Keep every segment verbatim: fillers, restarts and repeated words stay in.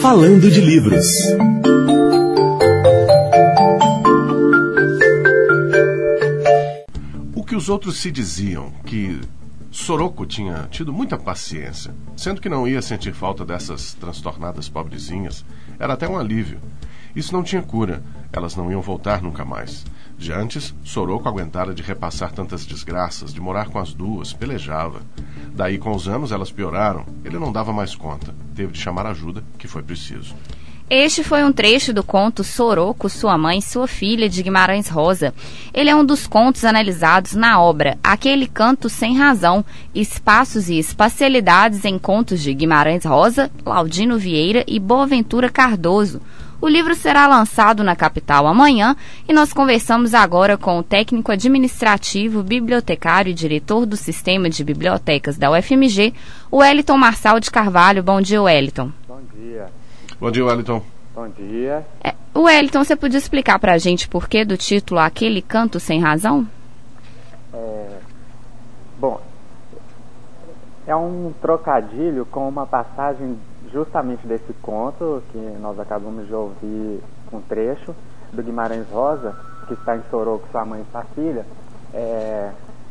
Falando de Livros. O que os outros se diziam, que Soroko tinha tido muita paciência, sendo que não ia sentir falta dessas transtornadas pobrezinhas, era até um alívio. Isso não tinha cura, elas não iam voltar nunca mais. De antes, Soroko aguentara de repassar tantas desgraças, de morar com as duas, pelejava. Daí, com os anos, elas pioraram, ele não dava mais conta, teve de chamar ajuda, que foi preciso. Este foi um trecho do conto Soroko, Sua Mãe, Sua Filha, de Guimarães Rosa. Ele é um dos contos analisados na obra Aquele Canto Sem Razão, Espaços e Espacialidades em Contos de Guimarães Rosa, Laudino Vieira e Boaventura Cardoso. O livro será lançado na capital amanhã e nós conversamos agora com o técnico administrativo, bibliotecário e diretor do Sistema de Bibliotecas da U F M G, o Wellington Marçal de Carvalho. Bom dia, Wellington. Bom dia. Bom dia, Wellington. Bom dia. É, Wellington, você podia explicar para a gente por que do título Aquele Canto Sem Razão? É, bom, é um trocadilho com uma passagem justamente desse conto que nós acabamos de ouvir um trecho do Guimarães Rosa, que está em Soroko, Sua Mãe e Sua Filha, é,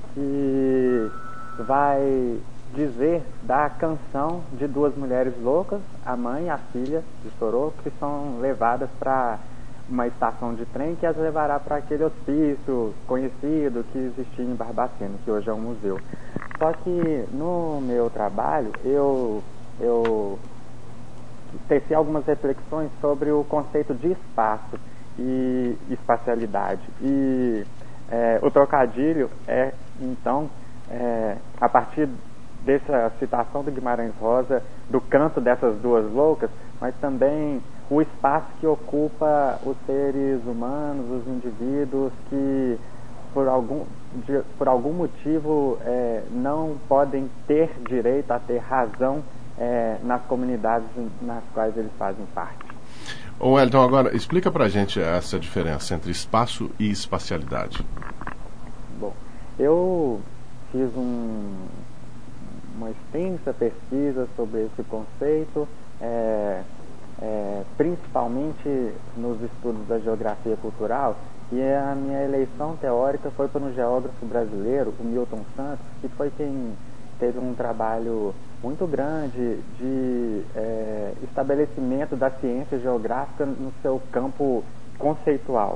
que vai dizer da canção de duas mulheres loucas, a mãe e a filha de Soroko, que são levadas para uma estação de trem que as levará para aquele hospício conhecido que existia em Barbacena, que hoje é um museu. Só que no meu trabalho eu, eu teci algumas reflexões sobre o conceito de espaço e espacialidade. E é, o trocadilho é, então, é, a partir dessa citação do Guimarães Rosa, do canto dessas duas loucas, mas também o espaço que ocupa os seres humanos, os indivíduos que por algum, de, por algum motivo é, não podem ter direito a ter razão é, nas comunidades nas quais eles fazem parte. Ô Wellington, agora explica pra gente essa diferença entre espaço e espacialidade. Bom, eu fiz um uma extensa pesquisa sobre esse conceito, é, é, principalmente nos estudos da geografia cultural, e a minha eleição teórica foi para um geógrafo brasileiro, o Milton Santos, que foi quem teve um trabalho muito grande de é, estabelecimento da ciência geográfica no seu campo conceitual.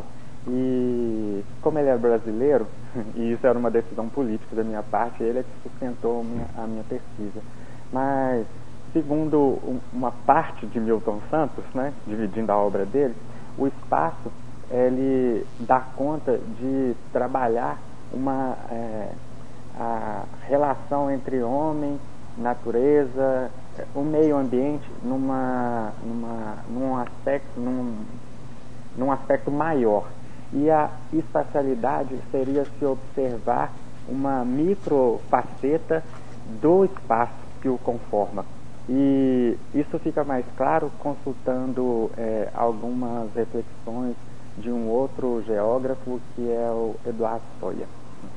E como ele é brasileiro, e isso era uma decisão política da minha parte, ele é que sustentou minha, a minha pesquisa. Mas, segundo um, uma parte de Milton Santos, né, dividindo a obra dele, o espaço, ele dá conta de trabalhar uma, é, a relação entre homem, natureza, o meio ambiente, numa, numa, num aspecto, num, num aspecto maior. E a espacialidade seria se observar uma microfaceta do espaço que o conforma. E isso fica mais claro consultando é, algumas reflexões de um outro geógrafo, que é o Eduardo Soia.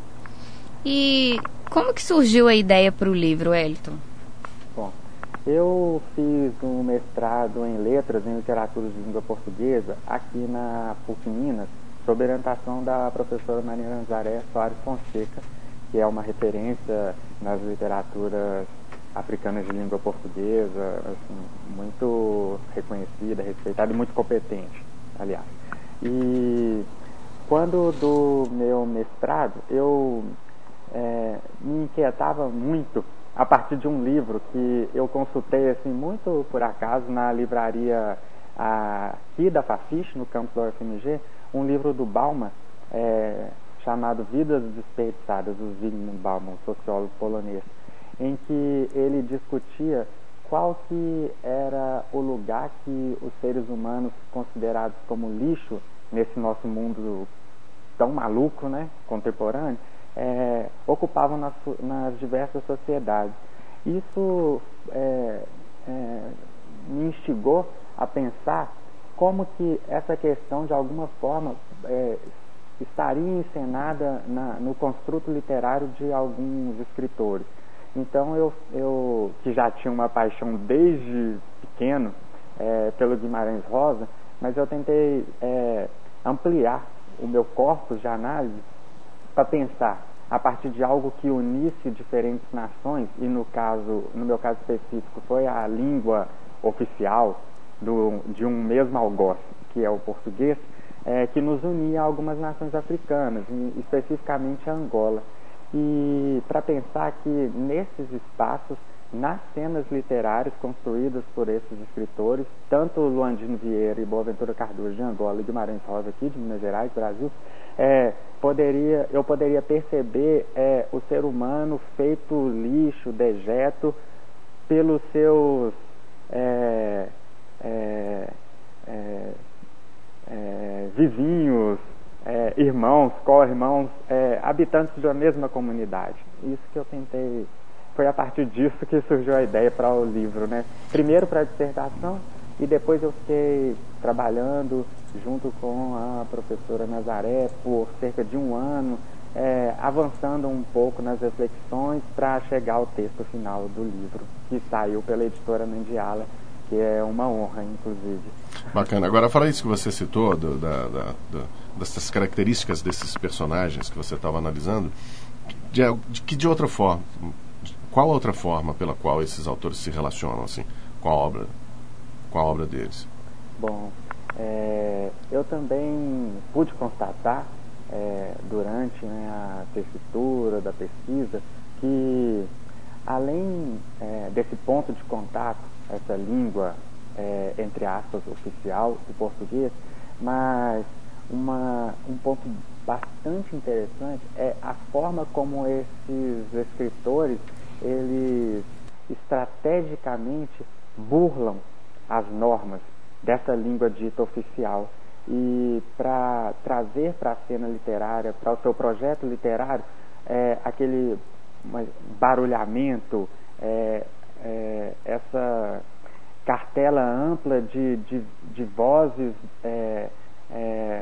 E como que surgiu a ideia para o livro, Wellington? Bom, eu fiz um mestrado em Letras em Literatura de Língua Portuguesa aqui na P U C Minas, sob orientação da professora Maria Nazaré Soares Fonseca, que é uma referência nas literaturas africanas de língua portuguesa, assim, muito reconhecida, respeitada e muito competente, aliás. E quando do meu mestrado, eu é, me inquietava muito a partir de um livro que eu consultei assim, muito por acaso na livraria aqui da Fafiche, no campus da U F M G, um livro do Bauman, é, chamado Vidas Desperdiçadas, do Zygmunt Bauman, sociólogo polonês, em que ele discutia qual que era o lugar que os seres humanos considerados como lixo nesse nosso mundo tão maluco, né, contemporâneo, é, ocupavam nas, nas diversas sociedades. Isso é, é, me instigou a pensar como que essa questão, de alguma forma, é, estaria encenada na, no construto literário de alguns escritores. Então, eu, eu, que já tinha uma paixão desde pequeno é, pelo Guimarães Rosa, mas eu tentei é, ampliar o meu corpus de análise para pensar a partir de algo que unisse diferentes nações, e no caso, no meu caso específico, foi a língua oficial do, de um mesmo algoz, que é o português, é, que nos unia a algumas nações africanas, especificamente a Angola. E para pensar que nesses espaços, nas cenas literárias construídas por esses escritores, tanto Luandino Vieira e Boaventura Cardoso de Angola e Guimarães Rosa aqui de Minas Gerais, Brasil, é, poderia, eu poderia perceber é, o ser humano feito lixo, dejeto, pelos seus é, é, é, é, vizinhos, é, irmãos, co-irmãos, é, habitantes de uma mesma comunidade. Isso que eu tentei. Foi a partir disso que surgiu a ideia para o livro, né? Primeiro para a dissertação, e depois eu fiquei trabalhando junto com a professora Nazaré por cerca de um ano, é, avançando um pouco nas reflexões para chegar ao texto final do livro, que saiu pela editora Nandiala, que é uma honra, inclusive. Bacana. Agora, fala isso que você citou, do, da, da, da, dessas características desses personagens que você estava analisando, de, de, que de outra forma... Qual a outra forma pela qual esses autores se relacionam assim, com a obra, com a obra deles? Bom, é, eu também pude constatar é, durante, né, a tessitura da pesquisa que, além é, desse ponto de contato, essa língua, é, entre aspas, oficial, o português, mas uma, um ponto bastante interessante é a forma como esses escritores eles estrategicamente burlam as normas dessa língua dita oficial, e para trazer para a cena literária, para o seu projeto literário, é, aquele barulhamento, é, é, essa cartela ampla de, de, de vozes é, é,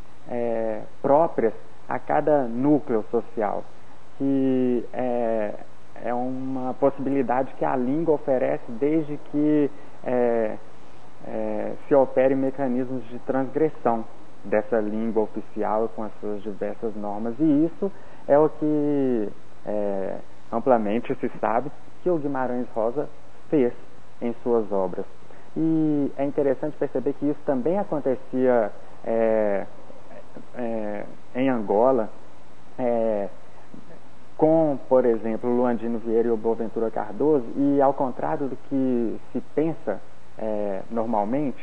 é, próprias a cada núcleo social, que é, é uma possibilidade que a língua oferece desde que é, é, se opere mecanismos de transgressão dessa língua oficial com as suas diversas normas. E isso é o que é, amplamente se sabe que o Guimarães Rosa fez em suas obras. E é interessante perceber que isso também acontecia é, é, em Angola, é, com, por exemplo, Luandino Vieira e o Boaventura Cardoso, e ao contrário do que se pensa é, normalmente,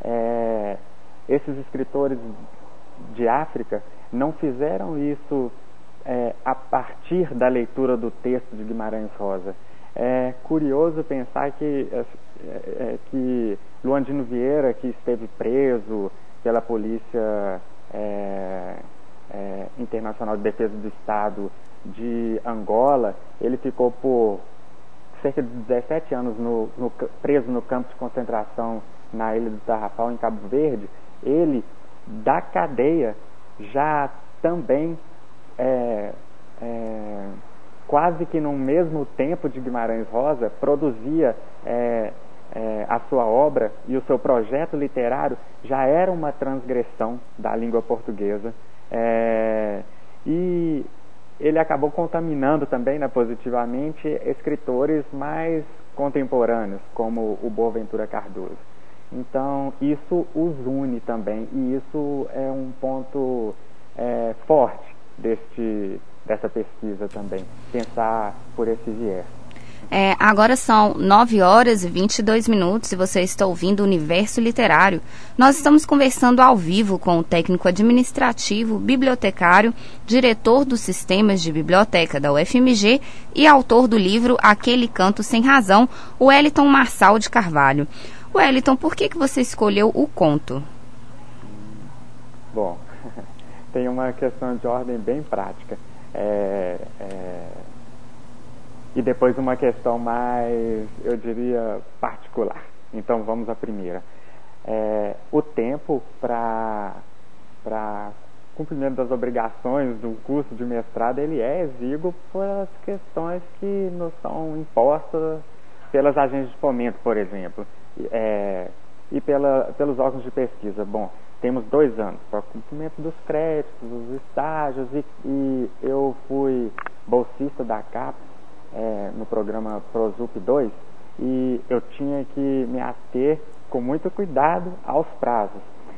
é, esses escritores de África não fizeram isso é, a partir da leitura do texto de Guimarães Rosa. É curioso pensar que, é, é, que Luandino Vieira, que esteve preso pela Polícia é, é, Internacional de Defesa do Estado de Angola, ele ficou por cerca de dezessete anos no, no, preso no campo de concentração na Ilha do Tarrafal, em Cabo Verde. Ele, da cadeia, já também é, é, quase que no mesmo tempo de Guimarães Rosa, produzia é, é, a sua obra, e o seu projeto literário já era uma transgressão da língua portuguesa, é, e ele acabou contaminando também, né, positivamente, escritores mais contemporâneos, como o Boaventura Cardoso. Então, isso os une também, e isso é um ponto é, forte deste, dessa pesquisa também, pensar por esse viés. É, agora são nove horas e vinte e dois minutos e você está ouvindo o Universo Literário. Nós estamos conversando ao vivo com o técnico administrativo, bibliotecário, diretor dos sistemas de biblioteca da U F M G e autor do livro Aquele Canto Sem Razão, o Wellington Marçal de Carvalho. Wellington, por que, que você escolheu o conto? Bom, tem uma questão de ordem bem prática. É... é... E depois uma questão mais, eu diria, particular. Então vamos à primeira. É, o tempo para para cumprimento das obrigações do curso de mestrado, ele é exíguo pelas questões que nos são impostas pelas agências de fomento, por exemplo. É, e pela, pelos órgãos de pesquisa. Bom, temos dois anos para o cumprimento dos créditos, dos estágios, e, e eu fui bolsista da CAPES é, no programa ProSUP dois, e eu tinha que me ater com muito cuidado aos prazos.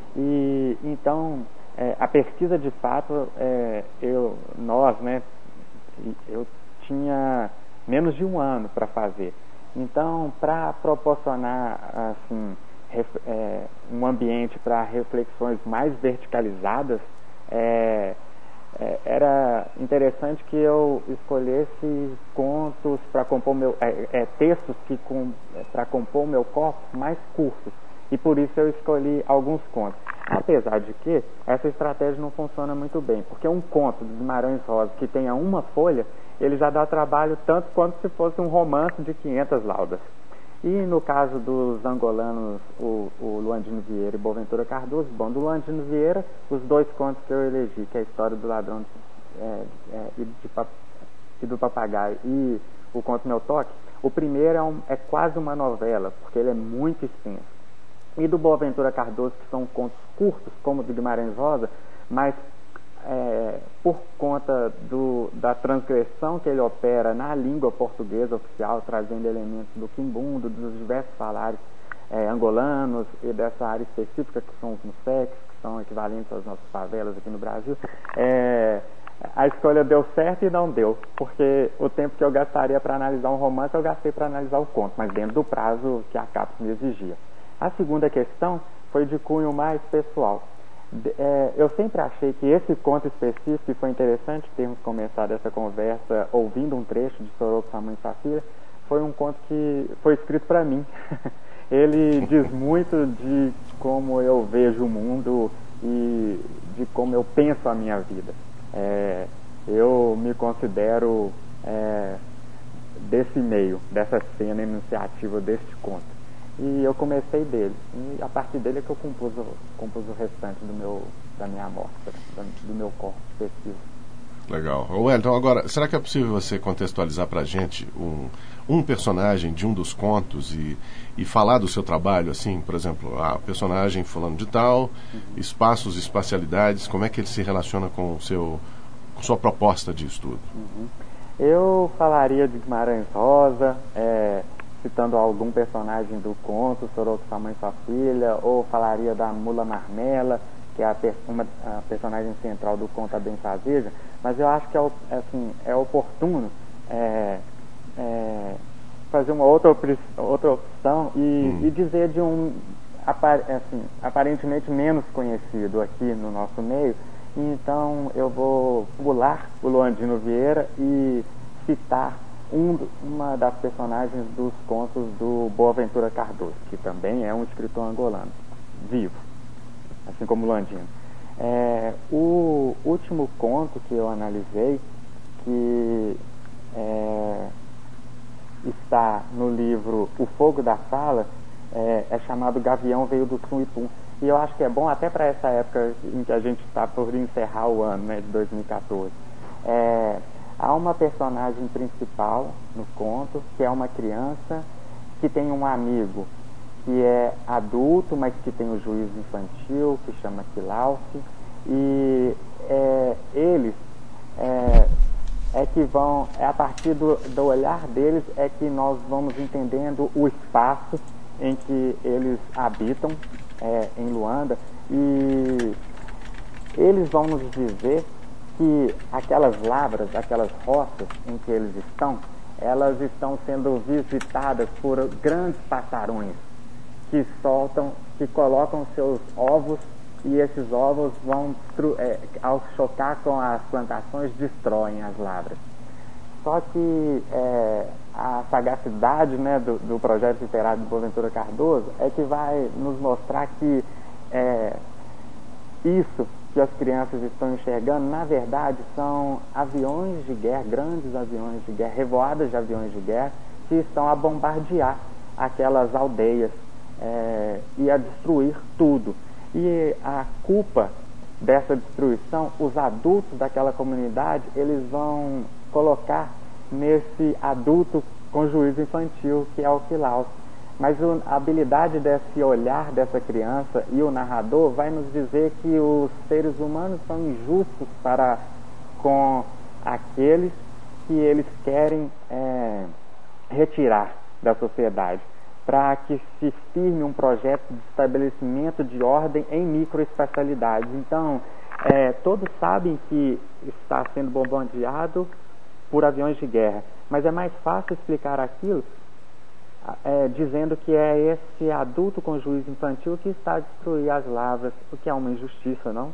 E então, é, a pesquisa de fato, é, eu, nós, né, eu tinha menos de um ano para fazer. Então, para proporcionar assim, ref, é, um ambiente para reflexões mais verticalizadas, é, é, era interessante que eu escolhesse contos para compor meu, é, é, textos que com, é, para compor o meu corpo mais curtos. E por isso eu escolhi alguns contos. Apesar de que essa estratégia não funciona muito bem, porque um conto de Guimarães Rosa que tenha uma folha, ele já dá trabalho tanto quanto se fosse um romance de quinhentas laudas. E no caso dos angolanos, o, o Luandino Vieira e Boaventura Cardoso, bom, do Luandino Vieira, os dois contos que eu elegi, que é a história do ladrão é, é, e, de, e do papagaio e o conto Meu Toque, o primeiro é, um, é quase uma novela, porque ele é muito extenso. E do Boaventura Cardoso, que são contos curtos, como o de Guimarães Rosa, mas é, por conta do, da transgressão que ele opera na língua portuguesa oficial, trazendo elementos do quimbundo, dos diversos falários é, angolanos e dessa área específica que são os museques, que são equivalentes às nossas favelas aqui no Brasil, é, a escolha deu certo e não deu, porque o tempo que eu gastaria para analisar um romance, eu gastei para analisar o conto, mas dentro do prazo que a CAPES me exigia. A segunda questão foi de cunho mais pessoal. É, eu sempre achei que esse conto específico, e foi interessante termos começado essa conversa ouvindo um trecho de Soroco, Sua Mãe e Sua Filha, foi um conto que foi escrito para mim. Ele diz muito de como eu vejo o mundo e de como eu penso a minha vida. É, eu me considero é, desse meio, dessa cena iniciativa deste conto. E eu comecei dele. E a partir dele é que eu compus o, compus o restante do meu, da minha amostra, do meu corpo de pesquisa. Legal. Wellington, agora, será que é possível você contextualizar para a gente um, um personagem de um dos contos e, e falar do seu trabalho, assim, por exemplo, a personagem fulano de tal, uhum. espaços, espacialidades, como é que ele se relaciona com o seu, com sua proposta de estudo? Uhum. Eu falaria de Guimarães Rosa, é, citando algum personagem do conto, Soroco, Sua Mãe e Sua Filha, ou falaria da Mula Marmela, que é a, uma, a personagem central do conto A Benfazeja, mas eu acho que é, assim, é oportuno é, é, fazer uma outra, outra opção e, hum. e dizer de um assim, aparentemente menos conhecido aqui no nosso meio. Então eu vou pular o Luandino Vieira e citar um, uma das personagens dos contos do Boaventura Cardoso, que também é um escritor angolano, vivo, assim como Luandino. É, o último conto que eu analisei, que é, está no livro O Fogo da Sala, é, é chamado Gavião Veio do Sum e Pum. E eu acho que é bom até para essa época em que a gente está por encerrar o ano, né, de dois mil e quatorze. É, há uma personagem principal no conto, que é uma criança que tem um amigo que é adulto, mas que tem o juízo infantil, que chama Quilauce, e é, eles é, é que vão, é a partir do, do olhar deles é que nós vamos entendendo o espaço em que eles habitam é, em Luanda, e eles vão nos dizer que aquelas lavras, aquelas roças em que eles estão, elas estão sendo visitadas por grandes passarões que soltam, que colocam seus ovos, e esses ovos vão, é, ao chocar com as plantações, destroem as lavras. Só que é, a sagacidade, né, do, do projeto literário de Boaventura Cardoso é que vai nos mostrar que é, isso que as crianças estão enxergando, na verdade, são aviões de guerra, grandes aviões de guerra, revoadas de aviões de guerra, que estão a bombardear aquelas aldeias é, e a destruir tudo. E a culpa dessa destruição, os adultos daquela comunidade, eles vão colocar nesse adulto com juízo infantil, que é o Quilauce. mas o, a habilidade desse olhar dessa criança e o narrador vai nos dizer que os seres humanos são injustos para com aqueles que eles querem é, retirar da sociedade, para que se firme um projeto de estabelecimento de ordem em microespacialidades. Então, é, todos sabem que está sendo bombardeado por aviões de guerra, mas é mais fácil explicar aquilo É, dizendo que é esse adulto com juízo infantil que está a destruir as lavras, o que é uma injustiça, não?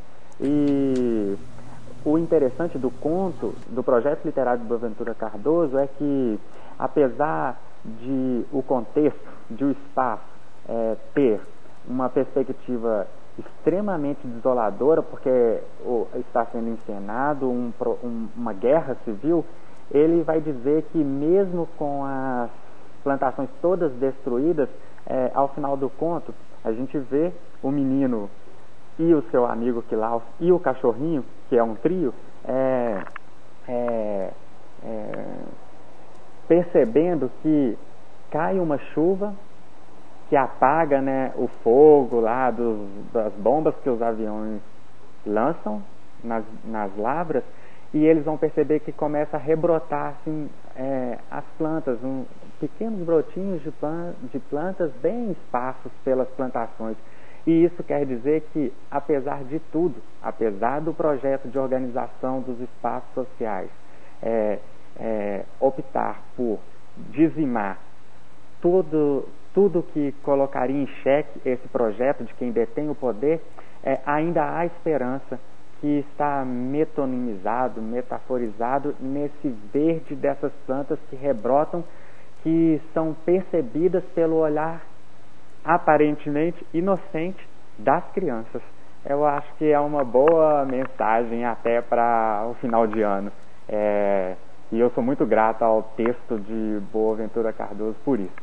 E o interessante do conto, do projeto literário de Boaventura Cardoso, é que, apesar de o contexto, de o espaço é, ter uma perspectiva extremamente desoladora, porque o, está sendo encenado um, um, uma guerra civil, ele vai dizer que mesmo com as plantações todas destruídas, é, ao final do conto, a gente vê o menino e o seu amigo Quilaus e o cachorrinho, que é um trio, é, é, é, percebendo que cai uma chuva que apaga, né, o fogo lá dos, das bombas que os aviões lançam nas, nas lavras, e eles vão perceber que começa a rebrotar assim, é, as plantas, um, pequenos brotinhos de, plan de plantas bem esparsos pelas plantações. E isso quer dizer que, apesar de tudo, apesar do projeto de organização dos espaços sociais é, é, optar por dizimar tudo, tudo que colocaria em xeque esse projeto de quem detém o poder, é, ainda há esperança que está metonimizado, metaforizado nesse verde dessas plantas que rebrotam, que são percebidas pelo olhar aparentemente inocente das crianças. Eu acho que é uma boa mensagem até para o final de ano. É, e eu sou muito grato ao texto de Boaventura Cardoso por isso.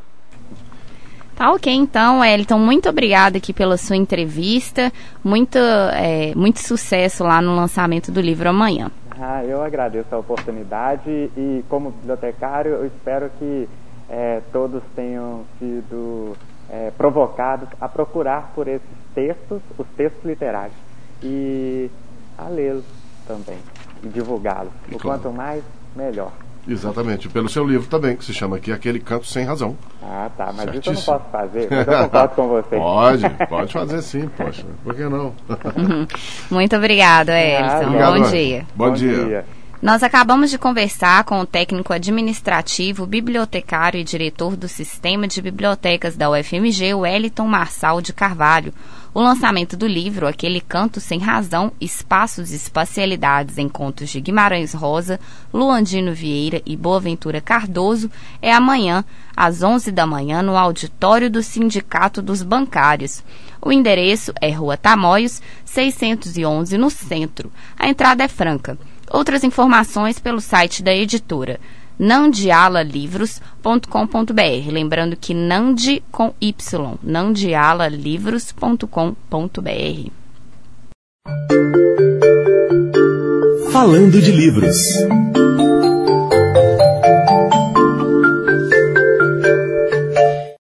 Tá ok, então, Wellington, muito obrigada aqui pela sua entrevista, muito, é, muito sucesso lá no lançamento do livro amanhã. Ah, eu agradeço a oportunidade e, como bibliotecário, eu espero que é, todos tenham sido é, provocados a procurar por esses textos, os textos literários, e a lê-los também, e divulgá-los. O Claro. quanto mais, melhor. Exatamente, pelo seu livro também, que se chama aqui Aquele Canto Sem Razão. Ah, tá, mas Certíssimo. isso eu não posso fazer, mas eu concordo com você. Pode, pode fazer sim, poxa, por que não? Muito obrigado, Wellington. Obrigado, Bom Wellington. dia. Bom, Bom dia. dia. Nós acabamos de conversar com o técnico administrativo, bibliotecário e diretor do Sistema de Bibliotecas da U F M G, Wellington Marçal de Carvalho. O lançamento do livro Aquele Canto Sem Razão, Espaços e Espacialidades em Contos de Guimarães Rosa, Luandino Vieira e Boaventura Cardoso é amanhã, às onze da manhã, no auditório do Sindicato dos Bancários. O endereço é Rua Tamoios, seiscentos e onze, no centro. A entrada é franca. Outras informações pelo site da editora nandialalivros ponto com ponto br. Lembrando que Nandi com Y, nandialalivros ponto com ponto br. Falando de livros.